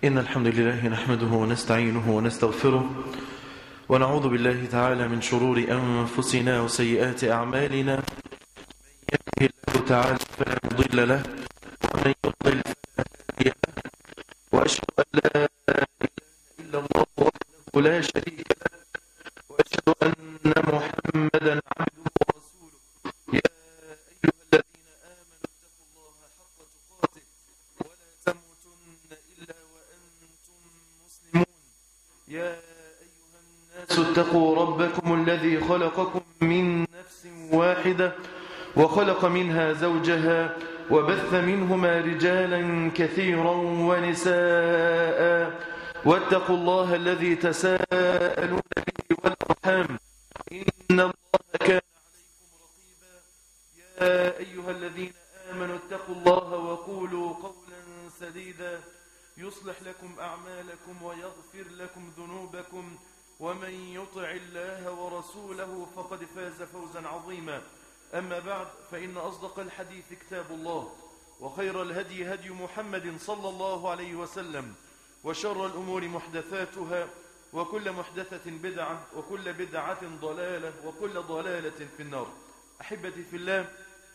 إن الحمد لله نحمده ونستعينه ونستغفره ونعوذ بالله تعالى من شرور أنفسنا وسيئات أعمالنا. من يهده الله تعالى فلا مضل له ومن يضلل فلا هادي له، وأشهد أن لا إله إلا الله وحده لا شريك له، وأشهد أن محمدا عبده ورسوله. يا أيها الذين آمنوا اتقوا الله حق تقاته ولا تموتن إلا وأنتم مسلمون. يا أيها الناس اتقوا ربكم الذي خلقكم من نفس واحدة وخلق منها زوجها وبث منهما رجالا كثيرا ونساء، واتقوا الله الذي تساءلون به والأرحام إن الله كان عليكم رقيبا. يا أيها الذين آمنوا اتقوا الله وقولوا قولا سديدا يصلح لكم أعمالكم ويغفر لكم ذنوبكم، ومن يطع الله ورسوله فقد فاز فوزا عظيما. أما بعد، فإن أصدق الحديث كتاب الله، وخير الهدي هدي محمد صلى الله عليه وسلم، وشر الأمور محدثاتها، وكل محدثة بدعة، وكل بدعة ضلالة، وكل ضلالة في النار. أحبتي في الله،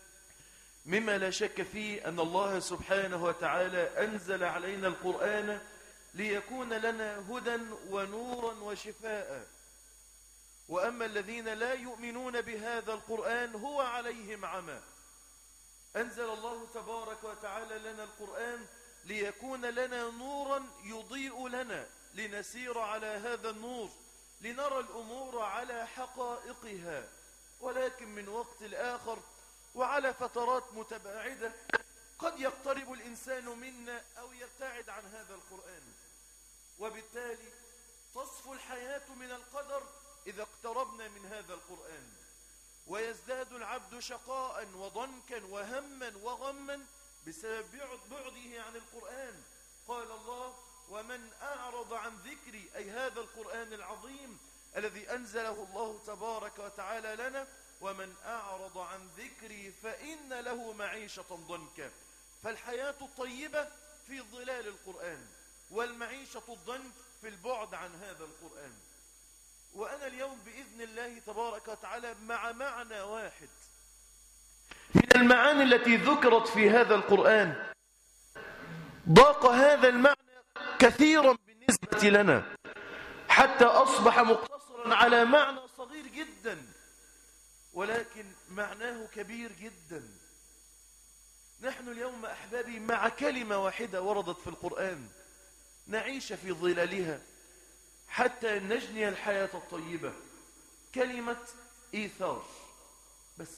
مما لا شك فيه أن الله سبحانه وتعالى أنزل علينا القرآن ليكون لنا هدى ونورا وشفاء، وأما الذين لا يؤمنون بهذا القرآن هو عليهم عمى. أنزل الله تبارك وتعالى لنا القرآن ليكون لنا نورا يضيء لنا، لنسير على هذا النور، لنرى الأمور على حقائقها. ولكن من وقت لآخر وعلى فترات متباعدة قد يقترب الإنسان منا أو يبتعد عن هذا القرآن، وبالتالي تصفو الحياة من القدر إذا اقتربنا من هذا القرآن، ويزداد العبد شقاء وضنكا وهما وغما بسبب بعده عن القرآن. قال الله: ومن أعرض عن ذكري، أي هذا القرآن العظيم الذي أنزله الله تبارك وتعالى لنا، ومن أعرض عن ذكري فإن له معيشة ضنكا. فالحياة الطيبة في ظلال القرآن، والمعيشة الضنك في البعد عن هذا القرآن. وأنا اليوم بإذن الله تبارك وتعالى مع معنى واحد من المعاني التي ذكرت في هذا القرآن. ضاق هذا المعنى كثيرا بالنسبة لنا حتى أصبح مقتصرا على معنى صغير جدا، ولكن معناه كبير جدا. نحن اليوم أحبابي مع كلمة واحدة وردت في القرآن نعيش في ظلالها حتى نجني الحياة الطيبة، كلمة إيثار. بس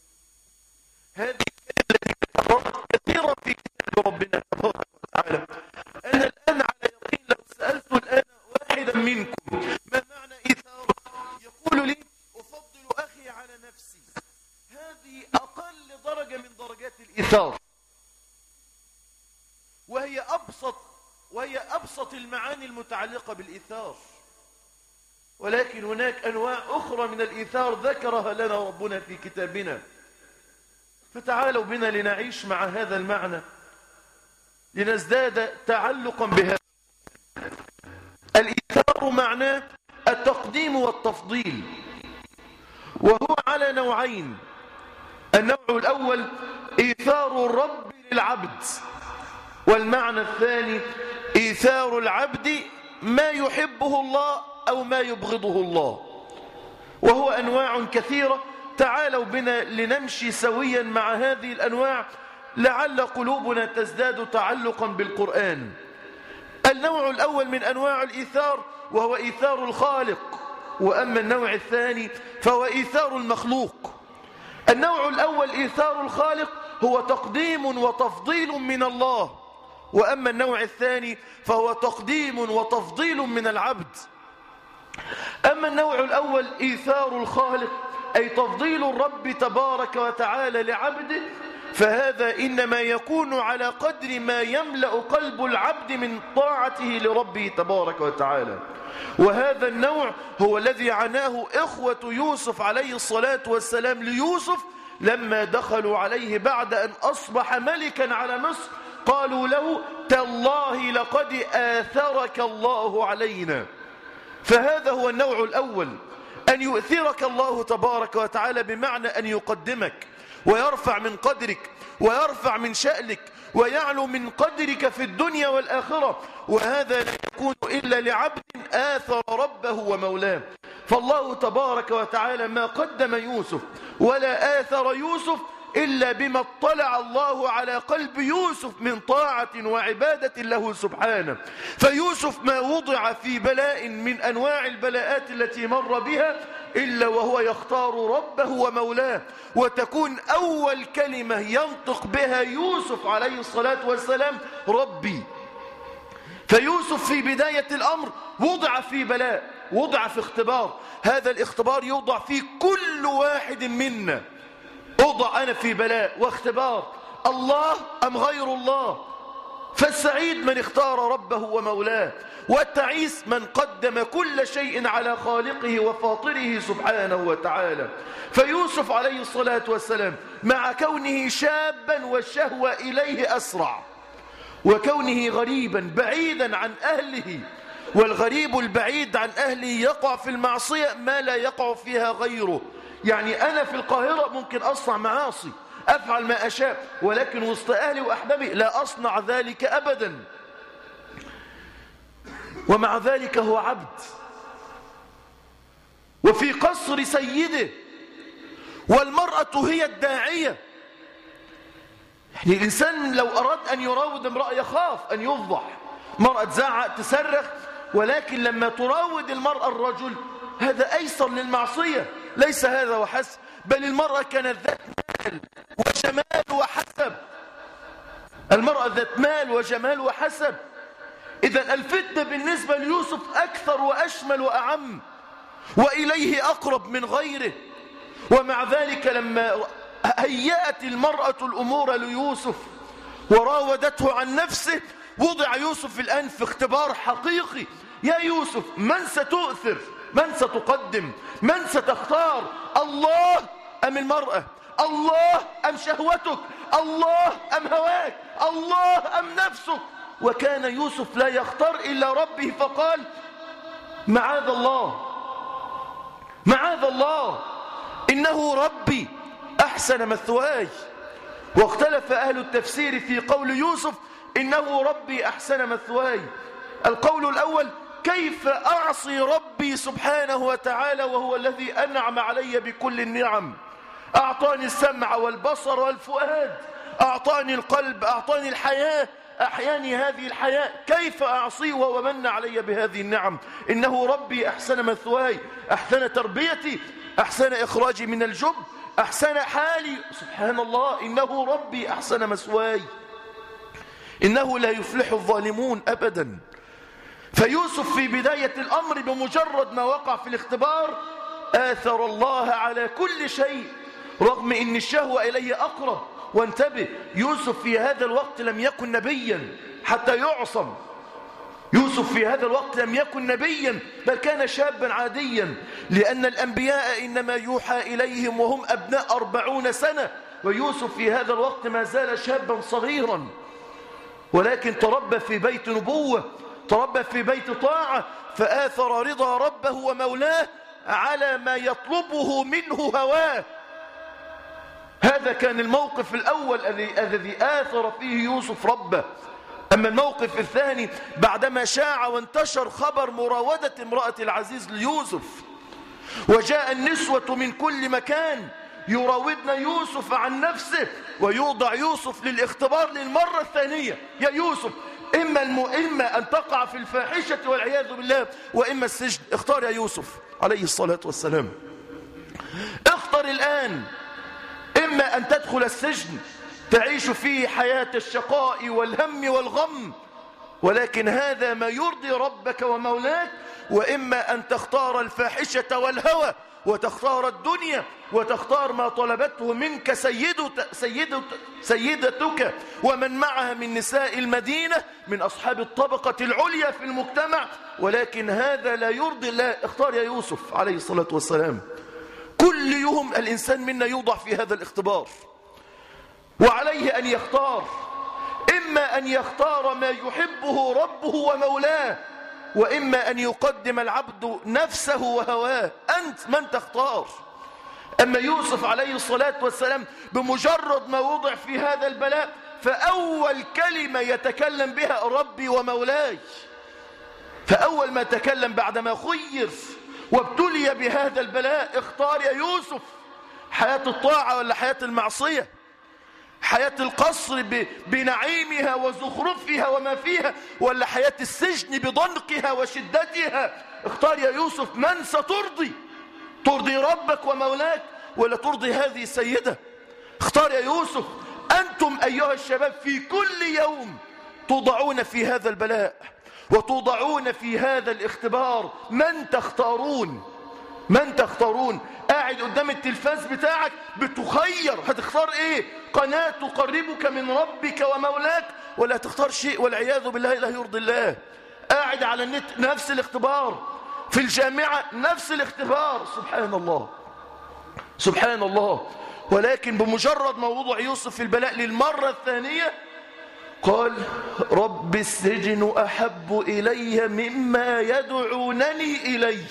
هذه الكلمة التي تكررت كثيرا في كتاب ربنا تبارك وتعالى. أنا الآن على يقين لو سألت الآن واحدا منكم ما معنى إيثار، يقول لي: أفضل أخي على نفسي. هذه أقل درجة من درجات الإيثار، وهي أبسط المعاني المتعلقة بالإيثار. ولكن هناك أنواع أخرى من الإيثار ذكرها لنا ربنا في كتابنا. فتعالوا بنا لنعيش مع هذا المعنى، لنزداد تعلقا بهذا. الإيثار معناه التقديم والتفضيل، وهو على نوعين. النوع الأول إيثار الرب للعبد، والمعنى الثاني إيثار العبد ما يحبه الله أو ما يبغضه الله، وهو أنواع كثيرة. تعالوا بنا لنمشي سويا مع هذه الأنواع لعل قلوبنا تزداد تعلقا بالقرآن. النوع الأول من أنواع الإيثار وهو إيثار الخالق، وأما النوع الثاني فهو إيثار المخلوق. النوع الأول إيثار الخالق هو تقديم وتفضيل من الله، وأما النوع الثاني فهو تقديم وتفضيل من العبد. أما النوع الأول إيثار الخالق، أي تفضيل الرب تبارك وتعالى لعبده، فهذا إنما يكون على قدر ما يملأ قلب العبد من طاعته لربه تبارك وتعالى. وهذا النوع هو الذي عناه إخوة يوسف عليه الصلاة والسلام ليوسف لما دخلوا عليه بعد أن أصبح ملكا على مصر. قالوا له تالله لقد آثرك الله علينا. فهذا هو النوع الأول، أن يؤثرك الله تبارك وتعالى، بمعنى أن يقدمك ويرفع من قدرك ويرفع من شأنك ويعلو من قدرك في الدنيا والآخرة. وهذا لا يكون إلا لعبد آثر ربه ومولاه. فالله تبارك وتعالى ما قدم يوسف ولا آثر يوسف إلا بما اطلع الله على قلب يوسف من طاعة وعبادة له سبحانه. فيوسف ما وضع في بلاء من أنواع البلاءات التي مر بها إلا وهو يختار ربه ومولاه، وتكون أول كلمة ينطق بها يوسف عليه الصلاة والسلام ربي. فيوسف في بداية الأمر وضع في بلاء، وضع في اختبار. هذا الاختبار يوضع فيه كل واحد منا. أوضع أنا في بلاء واختبار، الله أم غير الله؟ فالسعيد من اختار ربه ومولاه، والتعيس من قدم كل شيء على خالقه وفاطره سبحانه وتعالى. فيوسف عليه الصلاة والسلام مع كونه شابا والشهوة إليه أسرع، وكونه غريبا بعيدا عن أهله، والغريب البعيد عن أهله يقع في المعصية ما لا يقع فيها غيره. يعني أنا في القاهرة ممكن أصنع معاصي، أفعل ما أشاء، ولكن وسط أهلي وأحبابي لا أصنع ذلك أبدا. ومع ذلك هو عبد وفي قصر سيده، والمرأة هي الداعية. يعني الإنسان لو أراد أن يراود امرأة يخاف أن يفضح. مرأة تزعق تصرخ، ولكن لما تراود المرأة الرجل هذا أيسر للمعصية. ليس هذا وحسب، بل المرأة كانت ذات مال وجمال وحسب. المرأة ذات مال وجمال وحسب. إذن الفتنة بالنسبة ليوسف أكثر وأشمل وأعم، وإليه أقرب من غيره. ومع ذلك لما هيأت المرأة الأمور ليوسف وراودته عن نفسه، وضع يوسف الآن في اختبار حقيقي. يا يوسف، من ستؤثر؟ من ستقدم؟ من ستختار؟ الله أم المرأة؟ الله أم شهوتك؟ الله أم هواك؟ الله أم نفسك؟ وكان يوسف لا يختار إلا ربه، فقال معاذ الله، معاذ الله، إنه ربي أحسن مثواي. واختلف أهل التفسير في قول يوسف إنه ربي أحسن مثواي. القول الأول: كيف أعصي ربي سبحانه وتعالى وهو الذي أنعم علي بكل النعم؟ أعطاني السمع والبصر والفؤاد، أعطاني القلب، أعطاني الحياة، أحياني هذه الحياة. كيف أعصيه وهو من علي بهذه النعم؟ إنه ربي أحسن مثواي، أحسن تربيتي، أحسن إخراجي من الجب، أحسن حالي. سبحان الله، إنه ربي أحسن مثواي. إنه لا يفلح الظالمون أبدا. فيوسف في بداية الأمر بمجرد ما وقع في الاختبار آثر الله على كل شيء، رغم أن الشهوة إليه أقرب. وانتبه، يوسف في هذا الوقت لم يكن نبيا حتى يعصم. يوسف في هذا الوقت لم يكن نبيا، بل كان شابا عاديا، لأن الأنبياء إنما يوحى إليهم وهم أبناء 40 سنة، ويوسف في هذا الوقت ما زال شابا صغيرا، ولكن تربى في بيت نبوة، تربى في بيت طاعة، فآثر رضا ربه ومولاه على ما يطلبه منه هواه. هذا كان الموقف الأول الذي آثر فيه يوسف ربه. أما الموقف الثاني بعدما شاع وانتشر خبر مراودة امرأة العزيز ليوسف، وجاء النسوة من كل مكان يراودن يوسف عن نفسه، ويوضع يوسف للاختبار للمرة الثانية. يا يوسف، إما أن تقع في الفاحشة والعياذ بالله، وإما السجن. اختار يا يوسف عليه الصلاة والسلام، اختر الآن. إما أن تدخل السجن تعيش فيه حياة الشقاء والهم والغم، ولكن هذا ما يرضي ربك ومولاك، وإما أن تختار الفاحشة والهوى، وتختار الدنيا، وتختار ما طلبته منك سيدتك ومن معها من نساء المدينة من أصحاب الطبقة العليا في المجتمع. ولكن هذا لا يرضي الله. اختار يا يوسف عليه الصلاة والسلام. كل يوم الإنسان منا يوضع في هذا الاختبار، وعليه أن يختار. إما أن يختار ما يحبه ربه ومولاه، وإما أن يقدم العبد نفسه وهواه. أنت من تختار؟ أما يوسف عليه الصلاة والسلام بمجرد ما وضع في هذا البلاء فأول كلمة يتكلم بها ربي ومولاي، فأول ما تكلم بعدما خير وابتلي بهذا البلاء: اختار يا يوسف حياة الطاعة ولا حياة المعصية، حياة القصر بنعيمها وزخرفها وما فيها، ولا حياة السجن بضنكها وشدتها؟ اختار يا يوسف من سترضي، ترضي ربك ومولاك ولا ترضي هذه السيدة؟ اختار يا يوسف. أنتم أيها الشباب في كل يوم توضعون في هذا البلاء وتوضعون في هذا الاختبار، من تختارون؟ من تختارون؟ قاعد قدام التلفاز بتاعك بتخير، هتختار ايه؟ قناة تقربك من ربك ومولاك، ولا تختار شيء والعياذ بالله لا يرضي الله؟ قاعد على النت نفس الاختبار، في الجامعة نفس الاختبار. سبحان الله سبحان الله. ولكن بمجرد ما وضع يوسف في البلاء للمرة الثانية قال: رب السجن أحب إلي مما يدعونني إليه.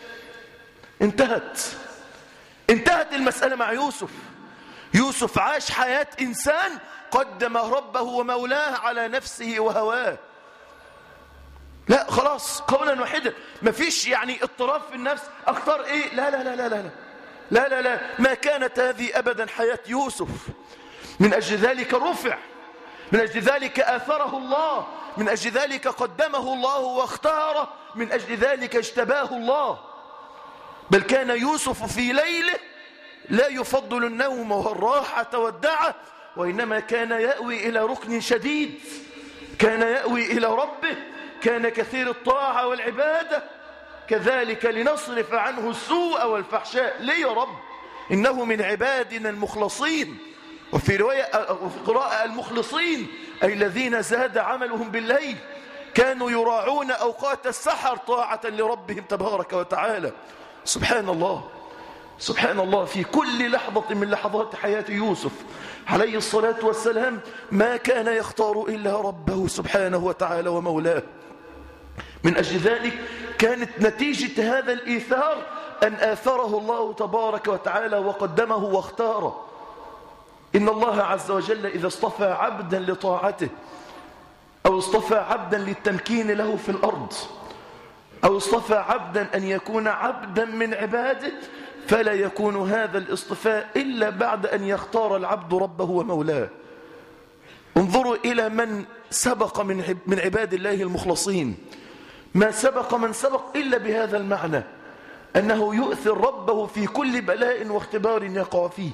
انتهت المسألة مع يوسف. يوسف عاش حياة إنسان قدم ربه ومولاه على نفسه وهواه. لا خلاص، قولا واحدا، مفيش يعني اضطراب في النفس اختار ايه. لا لا لا لا لا لا لا لا، ما كانت هذه أبدا حياة يوسف. من أجل ذلك رفع، من أجل ذلك آثره الله، من أجل ذلك قدمه الله واختاره، من أجل ذلك اجتباه الله. بل كان يوسف في ليله لا يفضل النوم والراحة والدعة، وإنما كان يأوي إلى ركن شديد، كان يأوي إلى ربه، كان كثير الطاعة والعبادة. كذلك لنصرف عنه السوء والفحشاء. ليه يا رب؟ إنه من عبادنا المخلصين. وفي رواية وفي قراءة المخلصين، أي الذين زاد عملهم بالليل، كانوا يراعون أوقات السحر طاعة لربهم تبارك وتعالى. سبحان الله سبحان الله. في كل لحظة من لحظات حياة يوسف عليه الصلاة والسلام ما كان يختار إلا ربه سبحانه وتعالى ومولاه. من أجل ذلك كانت نتيجة هذا الإيثار أن آثره الله تبارك وتعالى وقدمه واختاره. إن الله عز وجل إذا اصطفى عبدا لطاعته، أو اصطفى عبدا للتمكين له في الأرض، أو اصطفى عبدا أن يكون عبدا من عباده، فلا يكون هذا الاصطفاء إلا بعد أن يختار العبد ربه ومولاه. انظروا إلى من سبق من عباد الله المخلصين، ما سبق من سبق إلا بهذا المعنى، أنه يؤثر ربه في كل بلاء واختبار يقع فيه.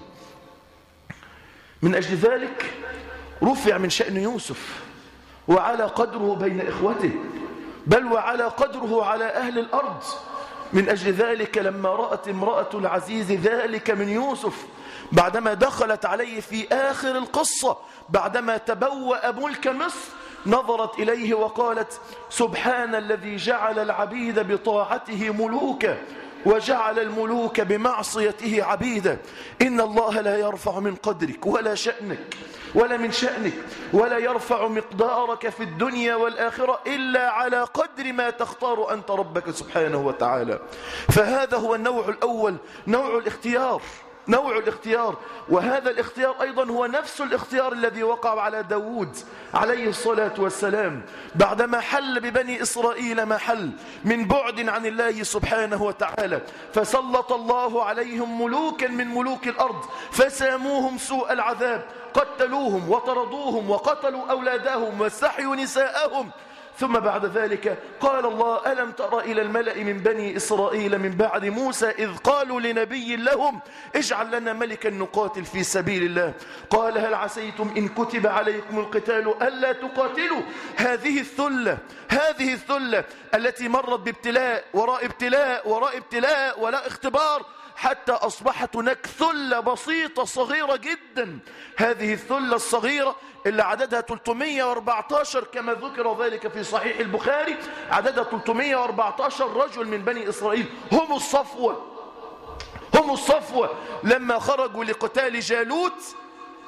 من أجل ذلك رفع من شأن يوسف وعلى قدره بين إخوته، بل وعلى قدره على أهل الأرض. من أجل ذلك لما رأت امرأة العزيز ذلك من يوسف بعدما دخلت عليه في آخر القصة، بعدما تبوأ ملك مصر، نظرت إليه وقالت: سبحان الذي جعل العبيد بطاعته ملوكا وجعل الملوك بمعصيته عبيدا. إن الله لا يرفع من قدرك ولا شأنك ولا من شأنك، ولا يرفع مقدارك في الدنيا والآخرة إلا على قدر ما تختار أنت ربك سبحانه وتعالى. فهذا هو النوع الأول، نوع الاختيار، نوع الاختيار. وهذا الاختيار أيضا هو نفس الاختيار الذي وقع على داود عليه الصلاة والسلام بعدما حل ببني إسرائيل ما حل من بعد عن الله سبحانه وتعالى، فسلط الله عليهم ملوكا من ملوك الأرض فساموهم سوء العذاب، قتلوهم وطردوهم وقتلوا أولادهم واستحيوا نساءهم. ثم بعد ذلك قال الله: ألم تر إلى الملأ من بني إسرائيل من بعد موسى إذ قالوا لنبي لهم اجعل لنا ملكا نقاتل في سبيل الله، قال هل عسيتم إن كتب عليكم القتال ألا تقاتلوا. هذه الثلة التي مرت بابتلاء وراء ابتلاء وراء ابتلاء ولا اختبار حتى أصبحت هناك ثلة بسيطة صغيرة جدا. هذه الثلة الصغيرة اللي عددها 314 كما ذكر ذلك في صحيح البخاري، عددها 314 رجل من بني إسرائيل، هم الصفوة لما خرجوا لقتال جالوت.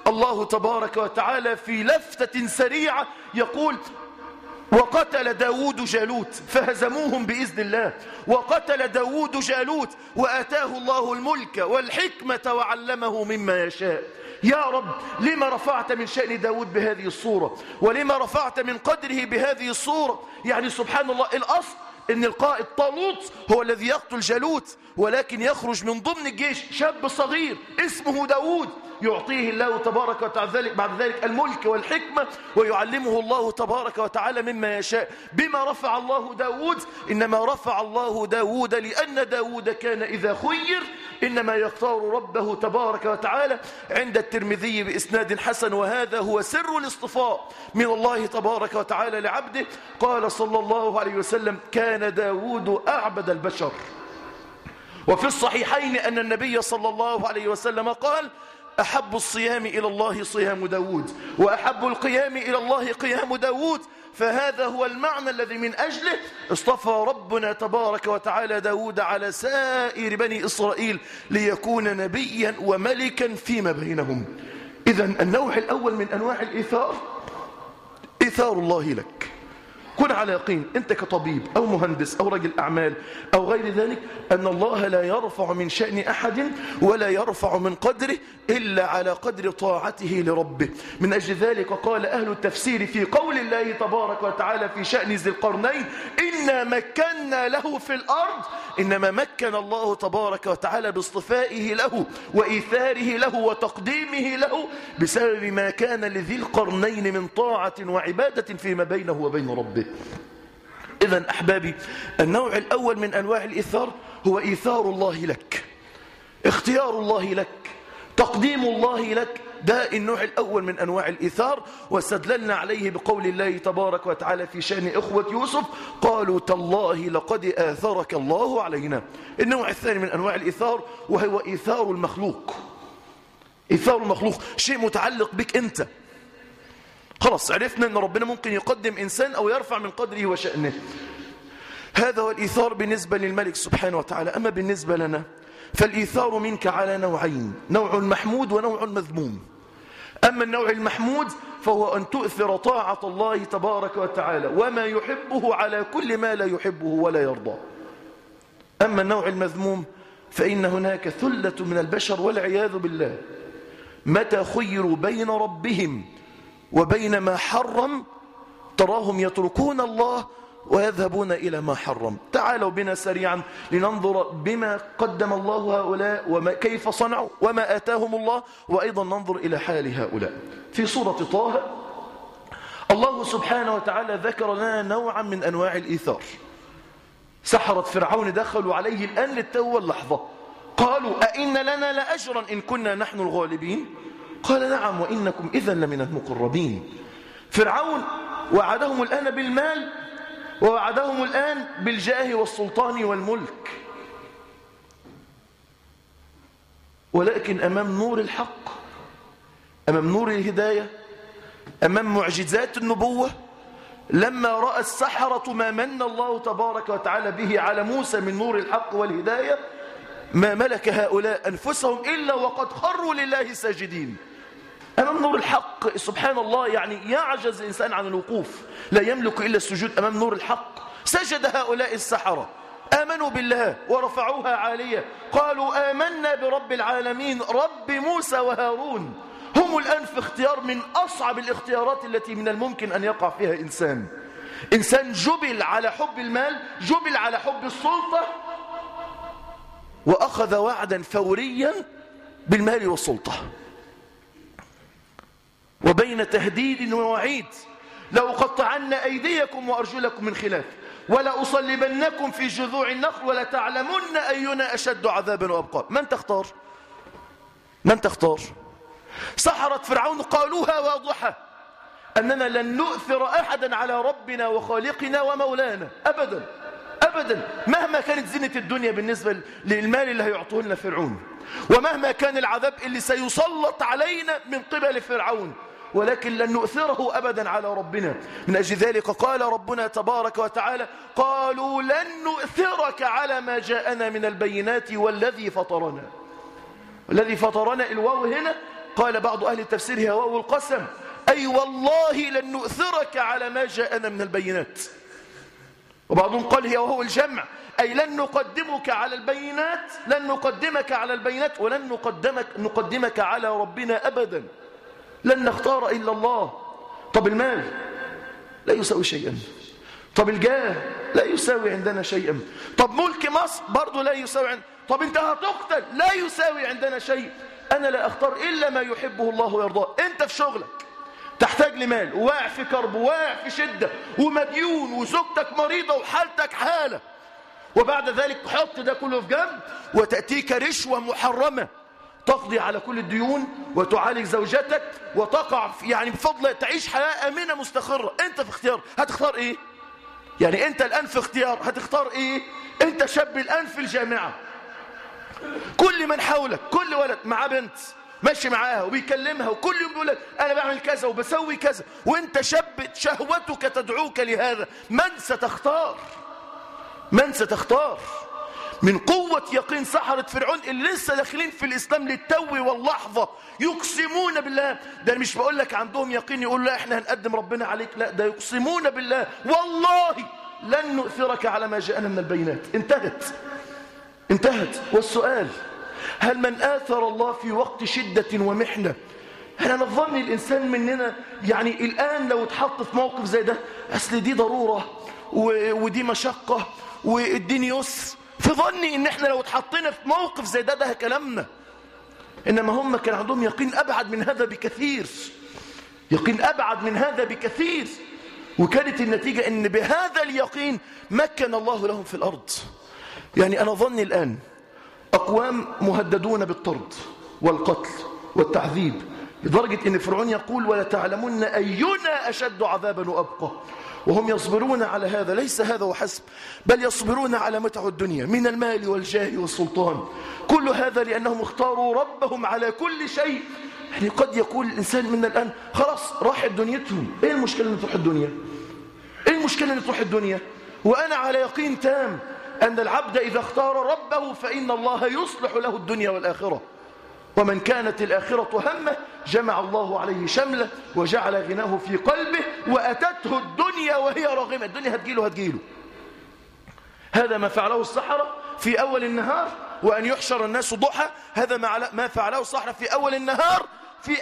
الله تبارك وتعالى في لفتة سريعة يقول: وقتل داود جالوت فهزموهم بإذن الله. وقتل داود جالوت وآتاه الله الملك والحكمة وعلمه مما يشاء. يا رب، لما رفعت من شأن داود بهذه الصورة؟ ولما رفعت من قدره بهذه الصورة؟ يعني سبحان الله، الأصل إن القائد طالوت هو الذي يقتل جالوت، ولكن يخرج من ضمن الجيش شاب صغير اسمه داود، يعطيه الله تبارك وتعالى بعد ذلك الملك والحكمة، ويعلمه الله تبارك وتعالى مما يشاء. بما رفع الله داود؟ إنما رفع الله داود لأن داود كان إذا خير إنما يختار ربه تبارك وتعالى. عند الترمذي بإسناد حسن، وهذا هو سر الاصطفاء من الله تبارك وتعالى لعبده. قال صلى الله عليه وسلم: كان داود أعبد البشر. وفي الصحيحين أن النبي صلى الله عليه وسلم قال: أحب الصيام إلى الله صيام داود، وأحب القيام إلى الله قيام داود. فهذا هو المعنى الذي من أجله اصطفى ربنا تبارك وتعالى داود على سائر بني إسرائيل ليكون نبيا وملكا فيما بينهم. إذن النوع الأول من أنواع الإيثار إيثار الله لك. كن على يقين أنت كطبيب أو مهندس أو رجل أعمال أو غير ذلك أن الله لا يرفع من شأن أحد ولا يرفع من قدره إلا على قدر طاعته لربه. من أجل ذلك قال أهل التفسير في قول الله تبارك وتعالى في شأن ذي القرنين: إنا مكنا له في الأرض. إنما مكن الله تبارك وتعالى باصطفائه له وإيثاره له وتقديمه له بسبب ما كان لذي القرنين من طاعة وعبادة فيما بينه وبين ربه. إذن أحبابي، النوع الأول من أنواع الإيثار هو إيثار الله لك، اختيار الله لك، تقديم الله لك. ده النوع الأول من أنواع الإيثار، واستدللنا عليه بقول الله تبارك وتعالى في شأن إخوة يوسف: قالوا تالله لقد آثرك الله علينا. النوع الثاني من أنواع الإيثار وهو إيثار المخلوق. إيثار المخلوق شيء متعلق بك أنت. خلاص عرفنا أن ربنا ممكن يقدم إنسان أو يرفع من قدره وشأنه. هذا هو الإيثار بالنسبة للملك سبحانه وتعالى. أما بالنسبة لنا فالإيثار منك على نوعين: نوع محمود ونوع مذموم. أما النوع المحمود فهو أن تؤثر طاعة الله تبارك وتعالى وما يحبه على كل ما لا يحبه ولا يرضى. أما النوع المذموم فإن هناك ثلة من البشر والعياذ بالله متى خيروا بين ربهم وبين ما حرم تراهم يتركون الله ويذهبون إلى ما حرم. تعالوا بنا سريعا لننظر بما قدم الله هؤلاء وكيف صنعوا وما آتاهم الله، وأيضا ننظر إلى حال هؤلاء. في سورة طه الله سبحانه وتعالى ذكر لنا نوعا من أنواع الإيثار. سحرة فرعون دخلوا عليه الآن للتو واللحظة، قالوا: أئن لنا لأجرا إن كنا نحن الغالبين؟ قال: نعم وإنكم إذا لمن المقربين. فرعون وعدهم الآن بالمال ووعدهم الآن بالجاه والسلطان والملك، ولكن أمام نور الحق، أمام نور الهداية، أمام معجزات النبوة، لما رأى السحرة ما من الله تبارك وتعالى به على موسى من نور الحق والهداية ما ملك هؤلاء أنفسهم إلا وقد خروا لله ساجدين أمام نور الحق. سبحان الله، يعني يعجز الإنسان عن الوقوف، لا يملك إلا السجود أمام نور الحق. سجد هؤلاء السحرة، آمنوا بالله ورفعوها عالية، قالوا آمنا برب العالمين رب موسى وهارون. هم الآن في اختيار من أصعب الاختيارات التي من الممكن أن يقع فيها إنسان جبل على حب المال، جبل على حب السلطة، وأخذ وعدا فوريا بالمال والسلطة، وبين تهديد ووعيد: لأقطعن أيديكم وأرجلكم من خلاف ولأصلبنكم في جذوع النخل ولتعلمن أينا أشد عذابا وأبقى. من تختار؟ سحرة فرعون قالوها واضحة: أننا لن نؤثر أحدا على ربنا وخالقنا ومولانا أبدا أبدا، مهما كانت زينة الدنيا بالنسبة للمال اللي هيعطوه لنا فرعون، ومهما كان العذاب اللي سيسلط علينا من قبل فرعون، ولكن لن نؤثره أبدا على ربنا. من أجل ذلك قال ربنا تبارك وتعالى: قالوا لن نؤثرك على ما جاءنا من البينات والذي فطرنا. الذي فطرنا، الواو هنا قال بعض أهل التفسير هي واو القسم، أي والله لن نؤثرك على ما جاءنا من البينات. وبعضهم قال هي وهو الجمع، أي لن نقدمك على البينات، لن نقدمك على البينات ولن نقدمك على ربنا أبدا، لن نختار إلا الله. طب المال لا يساوي شيئا، طب الجاه لا يساوي عندنا شيئا، طب ملك مصر برضو لا يساوي عندنا، طب انت هتقتل لا يساوي عندنا شيء. أنا لا أختار إلا ما يحبه الله ويرضاه. أنت في شغلك تحتاج لمال، وواقع في كرب، وواقع في شدة، ومديون، وزوجتك مريضة، وحالتك حالة، وبعد ذلك تحط ده كله في جنب وتأتيك رشوة محرمة تقضي على كل الديون وتعالج زوجتك وتقع يعني بفضل تعيش حياة آمنة مستقرة. أنت في اختيار، هتختار إيه؟ يعني أنت الآن في اختيار، هتختار إيه؟ أنت شاب الآن في الجامعة، كل من حولك، كل ولد معاه بنت ماشي معاها وبيكلمها وكل يوم بيقول لك أنا بعمل كذا وبسوي كذا، وأنت شاب شهوتك تدعوك لهذا، من ستختار؟ من ستختار؟ من قوة يقين سحرة فرعون اللي لسه داخلين في الإسلام للتو واللحظة يقسمون بالله. ده مش بقول لك عندهم يقين يقول لا احنا هنقدم ربنا عليك، لا ده يقسمون بالله والله لن نؤثرك على ما جاءنا من البينات. انتهت. والسؤال هل من آثر الله في وقت شدة ومحنة، هل أنا ظن الإنسان مننا يعني الآن لو اتحط في موقف زي ده، أصل دي ضرورة ودي مشقة والدين يسر، في ظني ان احنا لو اتحطينا في موقف زي ده كلامنا. انما هم كان عندهم يقين ابعد من هذا بكثير، يقين ابعد من هذا بكثير، وكانت النتيجة ان بهذا اليقين مكن الله لهم في الارض. يعني انا ظني الان اقوام مهددون بالطرد والقتل والتعذيب، لدرجة ان فرعون يقول ولا تعلمن اينا اشد عذابا وابقى، وهم يصبرون على هذا. ليس هذا وحسب، بل يصبرون على متع الدنيا من المال والجاه والسلطان، كل هذا لأنهم اختاروا ربهم على كل شيء. يعني قد يقول الإنسان منا الآن خلاص راحت دنيتهم، إيه المشكلة أن تروح الدنيا؟ إيه المشكلة أن تروح الدنيا؟ وأنا على يقين تام أن العبد إذا اختار ربه فإن الله يصلح له الدنيا والآخرة. ومن كانت الآخرة همه جمع الله عليه شمله وجعل غناه في قلبه وأتته الدنيا وهي راغمة. الدنيا هتجيله. هذا ما فعله السحرة في أول النهار، وأن يحشر الناس ضحى، هذا ما فعله السحرة في أول النهار. في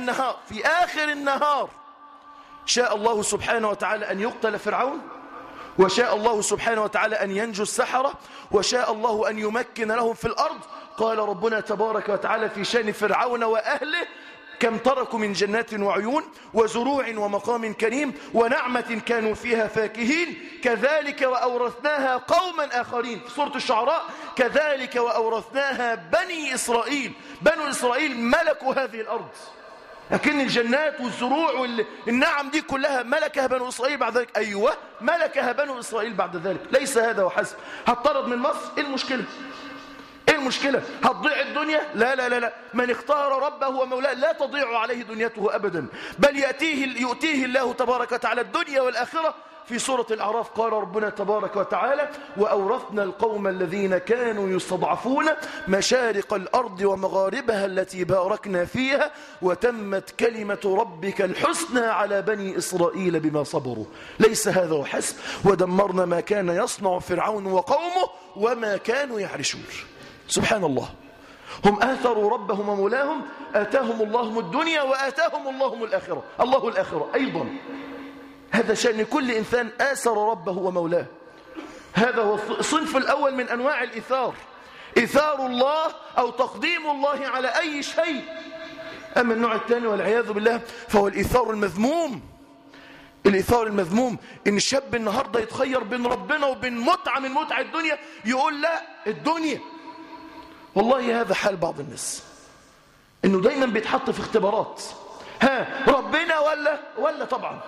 آخر النهار شاء الله سبحانه وتعالى أن يقتل فرعون، وشاء الله سبحانه وتعالى أن ينجو السحرة، وشاء الله أن يمكن لهم في الأرض. قال ربنا تبارك وتعالى في شأن فرعون وأهله كم تركوا من جنات وعيون وزروع ومقام كريم ونعمة كانوا فيها فاكهين كذلك وأورثناها قوما آخرين. في سورة الشعراء كذلك وأورثناها بني إسرائيل. بنو إسرائيل ملكوا هذه الأرض، لكن الجنات والزروع والنعم دي كلها ملكها بنو إسرائيل بعد ذلك. أيوة ملكها بنو إسرائيل بعد ذلك. ليس هذا وحسب. هتطرد من مصر، إيه المشكلة؟ ايه المشكلة؟ هتضيع الدنيا؟ لا لا لا لا، من اختار ربه ومولاه لا تضيع عليه دنيته أبدا، بل يؤتيه الله تبارك وتعالى الدنيا والآخرة. في سورة الأعراف قال ربنا تبارك وتعالى وأورثنا القوم الذين كانوا يستضعفون مشارق الأرض ومغاربها التي باركنا فيها وتمت كلمة ربك الحسنى على بني إسرائيل بما صبروا. ليس هذا وحسب، ودمرنا ما كان يصنع فرعون وقومه وما كانوا يعرشون. سبحان الله، هم آثروا ربهم ومولاهم، آتاهم الله الدنيا وآتاهم الله الآخرة أيضا. هذا شأن كل إنسان آثر ربه ومولاه. هذا هو الصنف الأول من أنواع الإثار، إثار الله أو تقديم الله على أي شيء. أما النوع الثاني والعياذ بالله فهو الإثار المذموم. الإثار المذموم إن الشاب النهاردة يتخير بين ربنا وبين متعة من متع الدنيا، يقول لا الدنيا. والله هذا حال بعض الناس، إنه دايما بيتحط في اختبارات، ربنا ولا طبعا.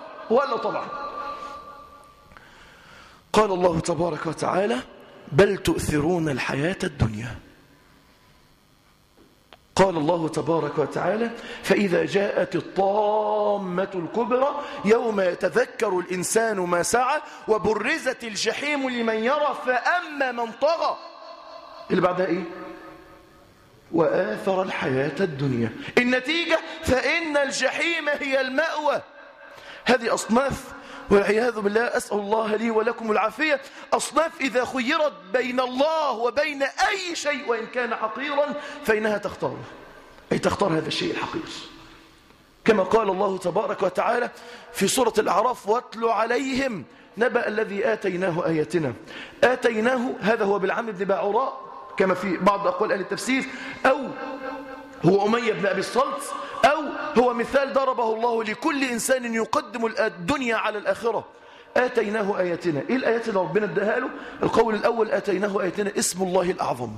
قال الله تبارك وتعالى بل تؤثرون الحياة الدنيا. قال الله تبارك وتعالى فإذا جاءت الطامة الكبرى يوم يتذكر الإنسان ما سعى وبرزت الجحيم لمن يرى فأما من طغى. اللي بعدها إيه؟ وآثر الحياة الدنيا. النتيجة فإن الجحيم هي المأوى. هذه أصناف والعياذ بالله، أسأل الله لي ولكم العافية، أصناف إذا خيرت بين الله وبين أي شيء وإن كان حقيرا فإنها تختار، أي تختار هذا الشيء الحقير، كما قال الله تبارك وتعالى في سورة الأعراف: واتل عليهم نبأ الذي آتيناه آياتنا. آتيناه هذا هو بلعام بن باعوراء كما في بعض أقوال أهل التفسير، أو هو أمية بن أبي الصلت، أو هو مثال ضربه الله لكل إنسان يقدم الدنيا على الآخرة. آتيناه آياتنا. إيه الآيات اللي ربنا اداها له؟ القول الأول: آتيناه آياتنا اسم الله الأعظم،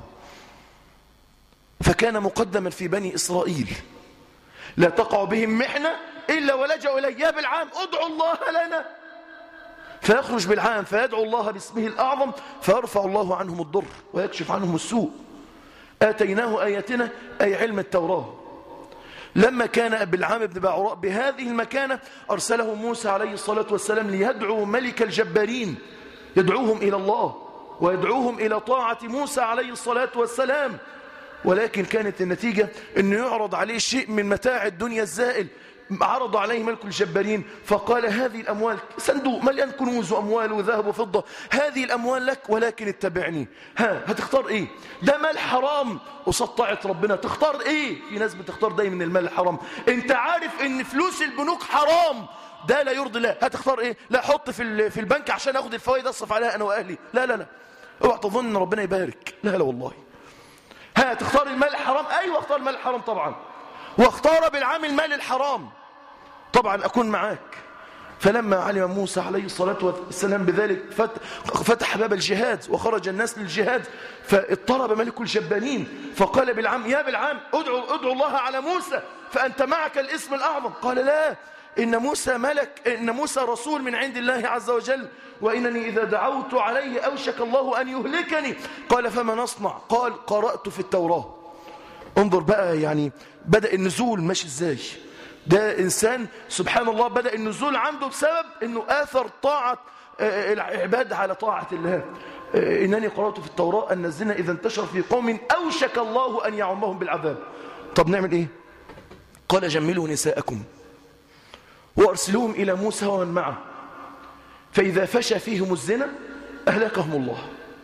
فكان مقدما في بني إسرائيل، لا تقع بهم محنة إلا ولجأوا إليه: يا بلعام ادعوا الله لنا. فيخرج بلعام فيدعو الله باسمه الأعظم فيرفع الله عنهم الضر ويكشف عنهم السوء. آتيناه آياتنا أي علم التوراة. لما كان بلعام بن باعوراء بهذه المكانة أرسله موسى عليه الصلاة والسلام ليدعو ملك الجبارين، يدعوهم إلى الله ويدعوهم إلى طاعة موسى عليه الصلاة والسلام. ولكن كانت النتيجة أنه يعرض عليه شيء من متاع الدنيا الزائل. عرض عليه ملك الجبارين فقال: هذه الأموال، صندوق مليان كنوز وأموال وذهب وفضة، هذه الأموال لك ولكن اتبعني. هتختار إيه؟ ده مال حرام قصاد طاعة ربنا، تختار إيه؟ في ناس بتختار دايما المال الحرام. أنت عارف أن فلوس البنوك حرام، ده لا يرضي الله، هتختار إيه؟ لا حط في البنك عشان أخذ الفوائد أصرف عليها أنا وأهلي. لا لا لا، اوعى تظن أن ربنا يبارك، لا لا والله. تختار المال الحرام؟ أيوة اختار المال الحرام طبعا، واختار بالعام المال الحرام طبعا أكون معاك. فلما علم موسى عليه الصلاة والسلام بذلك فتح باب الجهاد وخرج الناس للجهاد، فاضطرب ملك الجبارين فقال بالعام: يا بالعام ادعو الله على موسى فأنت معك الاسم الأعظم. قال: لا، إن موسى ملك، إن موسى رسول من عند الله عز وجل، وإنني إذا دعوت عليه أوشك الله أن يهلكني. قال: فما نصنع؟ قال: قرأت في التوراة. انظر بقى، يعني بدأ النزول ماشي ازاي. ده إنسان سبحان الله بدأ النزول عنده بسبب أنه آثر طاعة العباد على طاعة الله. إنني قرأت في التوراة أن الزنا إذا انتشر في قوم أوشك الله أن يعمهم بالعذاب. طب نعمل إيه؟ قال: جملوا نساءكم وأرسلوهم إلى موسى ومن معه، فإذا فشى فيهم الزنا أهلكهم الله.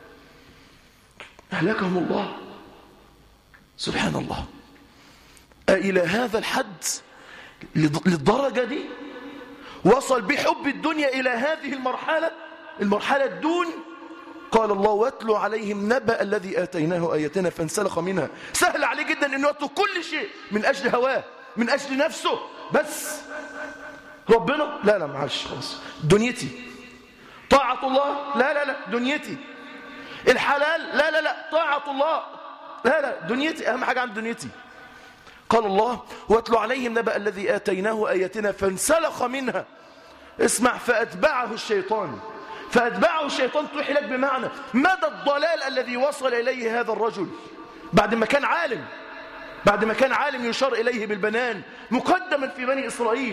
أهلكهم الله. سبحان الله. إلى هذا الحد، للدرجة دي وصل بحب الدنيا إلى هذه المرحلة الدون. قال الله: واتلوا عليهم نبأ الذي آتيناه آياتنا فانسلخ منها. سهل عليه جدا أنه يترك كل شيء من أجل هواه، من أجل نفسه، بس ربنا لا معلش خلاص، دنيتي. طاعة الله لا دنيتي. الحلال لا طاعة الله لا دنيتي، أهم حاجة عند دنيتي. قال الله: واتلوا عليهم نبأ الذي آتيناه آياتنا فانسلخ منها. اسمع: فأتبعه الشيطان. فأتبعه الشيطان توحي لك بمعنى مدى الضلال الذي وصل إليه هذا الرجل بعد ما كان عالم يشار إليه بالبنان مقدما في بني إسرائيل.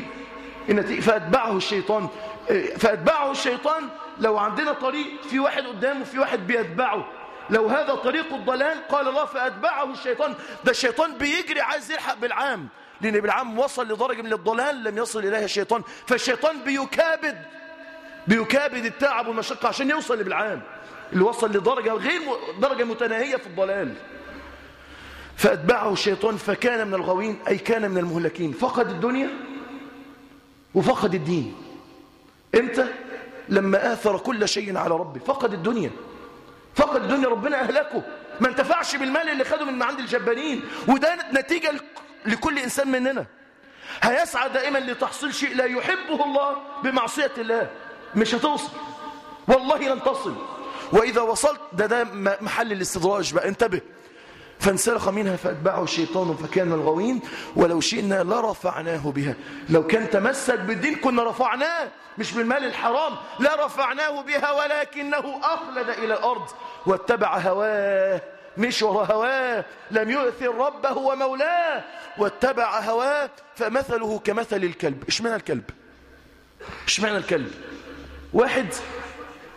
فأتبعه الشيطان. لو عندنا طريق في واحد قدامه في واحد بيتبعه، لو هذا طريق الضلال، قال الله: فأتبعه الشيطان. ده الشيطان بيجري عايز يلحق بالعام، لأن بالعام وصل لدرجة من الضلال لم يصل إليها الشيطان. فالشيطان بيكابد التعب والمشقة عشان يوصل لبالعام اللي وصل لدرجة درجة متناهية في الضلال. فأتبعه الشيطان فكان من الغاوين، أي كان من المهلكين. فقد الدنيا وفقد الدين. امتى؟ لما آثر كل شيء على ربه. فقد الدنيا ربنا أهلكه، ما انتفعش بالمال اللي خده من عند الجبارين. وده نتيجة لكل إنسان مننا هيسعى دائما لتحصيل شيء لا يحبه الله بمعصية الله. مش هتوصل، والله لن تصل. وإذا وصلت ده محل الاستدراج بقى، انتبه. فانسلخ منها فأتبعه الشيطان فكان من الغاوين. ولو شئنا لرفعناه بها. لو كان تمسك بالدين كنا رفعناه، مش بالمال الحرام، لرفعناه بها ولكنه أخلد إلى الأرض واتبع هواه. مش ورا هواه، لم يؤثر ربه ومولاه واتبع هواه. فمثله كمثل الكلب. اشمعنى الكلب؟ واحد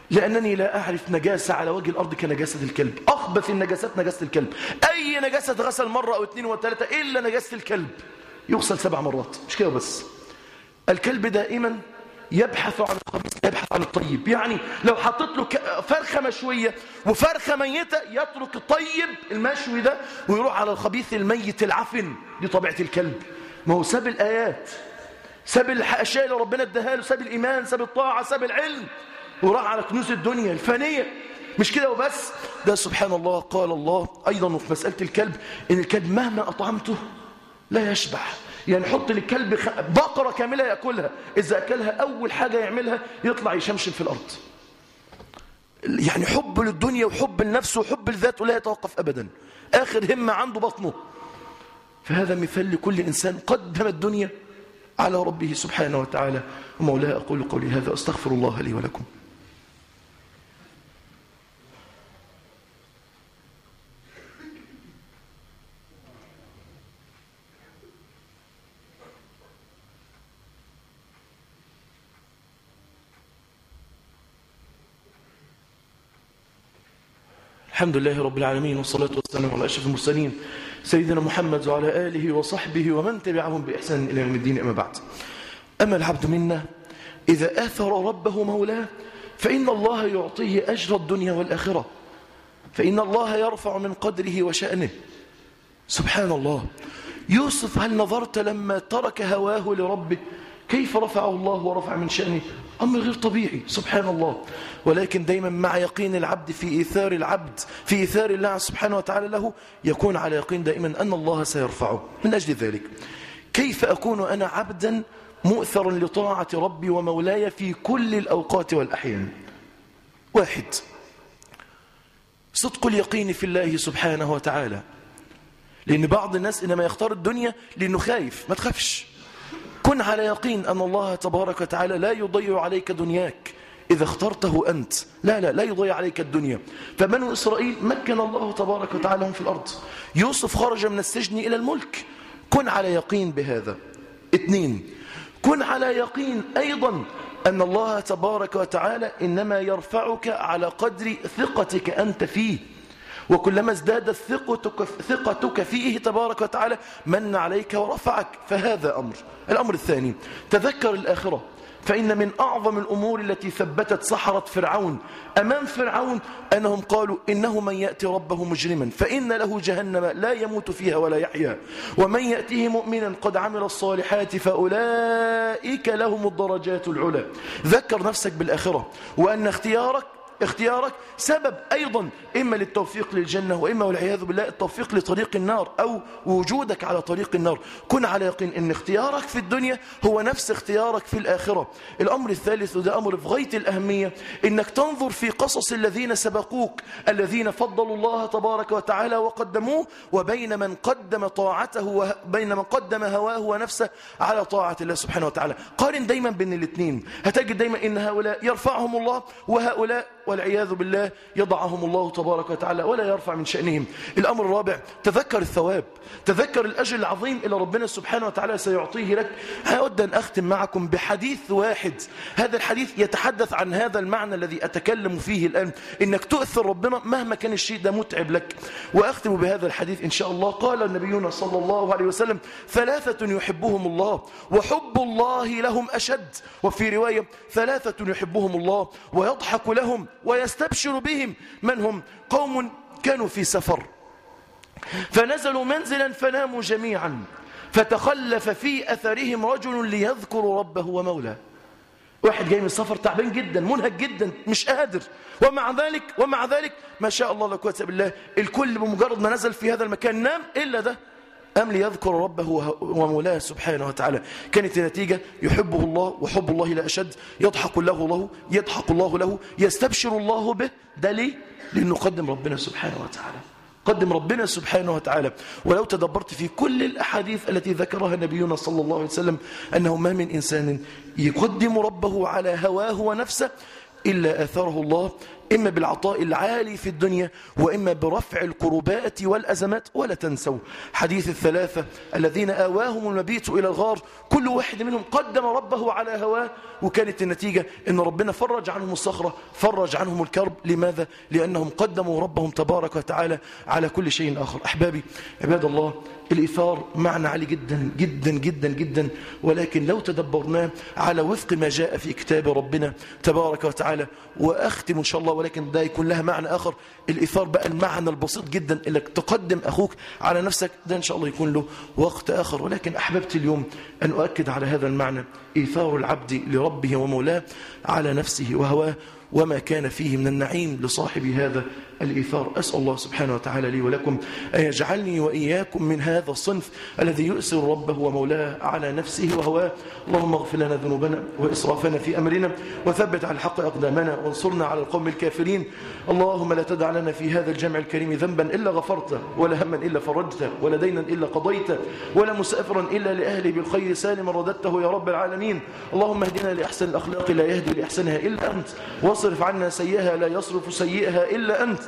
لأنني لا أعرف نجاسة على وجه الأرض كنجاسة الكلب. أخبث النجاسات نجاسة الكلب. أي نجاسة غسل مرة أو 2 و3 إلا نجاسة الكلب يغسل 7 مرات، مش كده بس. الكلب دائما يبحث عن الخبيث، يبحث عن الطيب. يعني لو حطيت له فرخة مشوية وفرخة ميتة يترك الطيب المشوي ده ويروح على الخبيث الميت العفن. دي طبيعة الكلب. ما هو ساب الآيات، ساب الأشياء اللي ربنا اداها له، ساب الإيمان، ساب الطاعة، ساب العلم، وراح على كنوز الدنيا الفانية. مش كده وبس، ده سبحان الله. قال الله أيضا في مسألة الكلب إن الكلب مهما أطعمته لا يشبع. يعني حط للكلب بقرة كاملة يأكلها، إذا أكلها أول حاجة يعملها يطلع يشمشم في الأرض. يعني حب للدنيا وحب النفس وحب الذات لا يتوقف أبدا، آخر همة عنده بطنه. فهذا مثال لكل إنسان قدم الدنيا على ربه سبحانه وتعالى. ومولاه أقول قولي هذا، أستغفر الله لي ولكم. الحمد لله رب العالمين، والصلاة والسلام على أشرف المرسلين سيدنا محمد وعلى آله وصحبه ومن تبعهم بإحسان إلى يوم الدين. أما بعد، أما العبد منا إذا آثر ربه مولاه فإن الله يعطيه أجر الدنيا والآخرة، فإن الله يرفع من قدره وشأنه. سبحان الله. يوسف هل نظرت لما ترك هواه لربه كيف رفعه الله ورفع من شأنه؟ أمر غير طبيعي سبحان الله. ولكن دايما مع يقين العبد في إيثار العبد في إيثار الله سبحانه وتعالى له يكون على يقين دائما أن الله سيرفعه. من أجل ذلك كيف أكون أنا عبدا مؤثرا لطاعة ربي ومولاي في كل الأوقات والأحيان؟ 1. صدق اليقين في الله سبحانه وتعالى. لأن بعض الناس إنما يختار الدنيا لأنه خايف. ما تخافش، كن على يقين أن الله تبارك وتعالى لا يضيع عليك دنياك إذا اخترته أنت. لا يضيع عليك الدنيا. فبنو إسرائيل مكن الله تبارك وتعالى هم في الأرض. يوسف خرج من السجن إلى الملك. كن على يقين بهذا. 2. كن على يقين أيضا أن الله تبارك وتعالى إنما يرفعك على قدر ثقتك أنت فيه، وكلما ازدادت ثقتك فيه تبارك وتعالى من عليك ورفعك. فهذا أمر. الأمر الثاني تذكر الآخرة، فإن من أعظم الأمور التي ثبتت سحرة فرعون أمام فرعون أنهم قالوا إنه من يأتي ربه مجرما فإن له جهنم لا يموت فيها ولا يحيا ومن يأتيه مؤمنا قد عمل الصالحات فأولئك لهم الدرجات العلى. ذكر نفسك بالآخرة، وأن اختيارك سبب أيضا إما للتوفيق للجنة وإما والعياذ بالله التوفيق لطريق النار أو وجودك على طريق النار. كن على يقين أن اختيارك في الدنيا هو نفس اختيارك في الآخرة. الأمر الثالث، وده أمر في غاية الأهمية، إنك تنظر في قصص الذين سبقوك الذين فضلوا الله تبارك وتعالى وقدموه، وبين من قدم طاعته وبين من قدم هواه ونفسه على طاعة الله سبحانه وتعالى. قارن دايما بين الاثنين، هتجد دايما إن هؤلاء يرفعهم الله وهؤلاء والعياذ بالله يضعهم الله تبارك وتعالى ولا يرفع من شأنهم. الأمر الرابع تذكر الثواب، تذكر الأجر العظيم إلى ربنا سبحانه وتعالى سيعطيه لك. أود أن أختم معكم بحديث واحد. هذا الحديث يتحدث عن هذا المعنى الذي أتكلم فيه الآن، إنك تؤثر ربنا مهما كان الشيء ده متعب لك. وأختم بهذا الحديث إن شاء الله. قال النبينا صلى الله عليه وسلم: 3 يحبهم الله وحب الله لهم أشد. وفي رواية: 3 يحبهم الله ويضحك لهم ويستبشر بهم. من هم؟ قوم كانوا في سفر فنزلوا منزلا فناموا جميعا فتخلف في أثرهم رجل ليذكر ربه ومولاه. واحد جاي من السفر تعبان جدا منهك جدا مش قادر، ومع ذلك ما شاء الله لا قوة إلا بالله الكل بمجرد ما نزل في هذا المكان نام إلا ده أم ليذكر ربه ومولاه سبحانه وتعالى. كانت النتيجة يحبه الله وحب الله لا أشد، يضحك الله له يستبشر الله به. ده ليه؟ لأنه قدم ربنا سبحانه وتعالى، قدم ربنا سبحانه وتعالى. ولو تدبرت في كل الأحاديث التي ذكرها نبينا صلى الله عليه وسلم أنه ما من إنسان يقدم ربه على هواه ونفسه إلا آثره الله إما بالعطاء العالي في الدنيا وإما برفع الكربات والأزمات. ولا تنسوا حديث الثلاثة الذين آواهم المبيت إلى الغار، كل واحد منهم قدم ربه على هواه، وكانت النتيجة أن ربنا فرج عنهم الصخرة، فرج عنهم الكرب. لماذا؟ لأنهم قدموا ربهم تبارك وتعالى على كل شيء آخر. أحبابي عباد الله، الإيثار معنى عالي جدا جدا جدا جدا، ولكن لو تدبرناه على وفق ما جاء في كتاب ربنا تبارك وتعالى. وأختم إن شاء الله، ولكن ده يكون لها معنى آخر. الإيثار بقى المعنى البسيط جدا إنك تقدم أخوك على نفسك، ده إن شاء الله يكون له وقت آخر. ولكن أحببت اليوم أن أؤكد على هذا المعنى، إيثار العبد لربه ومولاه على نفسه وهواه وما كان فيه من النعيم لصاحب هذا الإيثار. أسأل الله سبحانه وتعالى لي ولكم أن يجعلني وإياكم من هذا الصنف الذي يؤثر ربه ومولاه على نفسه وهواه. اللهم اغفر لنا ذنوبنا وإسرافنا في أمرنا، وثبت على الحق أقدامنا، وانصرنا على القوم الكافرين. اللهم لا تدع لنا في هذا الجمع الكريم ذنبا إلا غفرته، ولا هما إلا فرجته، ولا دينا إلا قضيته، ولا مسافرا إلا لأهله بالخير سالما رددته يا رب العالمين. اللهم اهدنا لأحسن الأخلاق لا يهدي لأحسنها إلا أنت، واصرف عنا سيئها لا يصرف سيئها إلا أنت.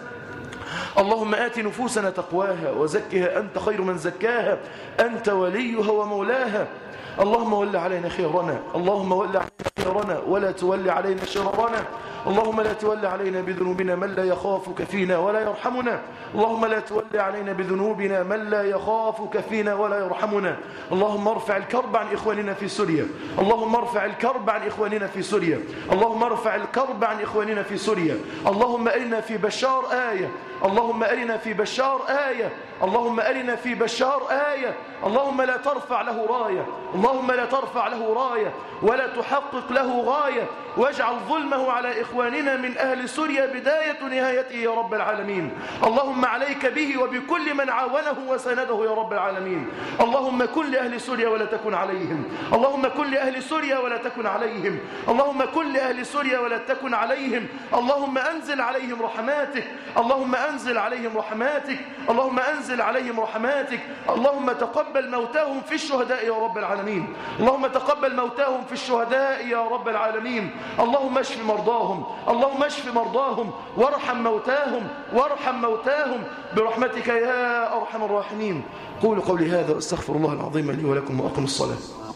اللهم آت نفوسنا تقواها وزكها أنت خير من زكاها، أنت وليها ومولاها. اللهم ول علينا خيرنا، اللهم ول علينا خيرنا ولا تول علينا شررنا. اللهم لا تول علينا بذنوبنا من لا يخافك فينا ولا يرحمنا. اللهم لا تول علينا بذنوبنا من لا يخافك فينا ولا يرحمنا. اللهم ارفع الكرب عن إخواننا في سوريا، اللهم ارفع الكرب عن إخواننا في سوريا، اللهم ارفع الكرب عن إخواننا في سوريا. اللهم أرنا في بشار آية، اللهم أرنا في بشار آية، اللهم أرنا في بشار آية. اللهم لا ترفع له راية، اللهم لا ترفع له راية ولا تحقق له غاية، واجعل ظلمه على إخواننا من أهل سوريا بداية نهايته يا رب العالمين. اللهم عليك به وبكل من عاونه وسنده يا رب العالمين. اللهم كن لأهل سوريا ولا تكن عليهم، اللهم كن لأهل سوريا ولا تكن عليهم، اللهم كن لأهل سوريا ولا تكن عليهم. اللهم أنزل عليهم رحماتك، اللهم أنزل عليهم رحماتك، اللهم أنزل عليهم رحماتك. اللهم تقبل موتاهم في الشهداء يا رب العالمين، اللهم تقبل موتاهم في الشهداء يا رب العالمين. اللهم اشف مرضاهم، اللهم اشف مرضاهم، وارحم موتاهم، وارحم موتاهم برحمتك يا أرحم الراحمين. قولوا قولي هذا واستغفر الله العظيم لي ولكم وأقم الصلاة.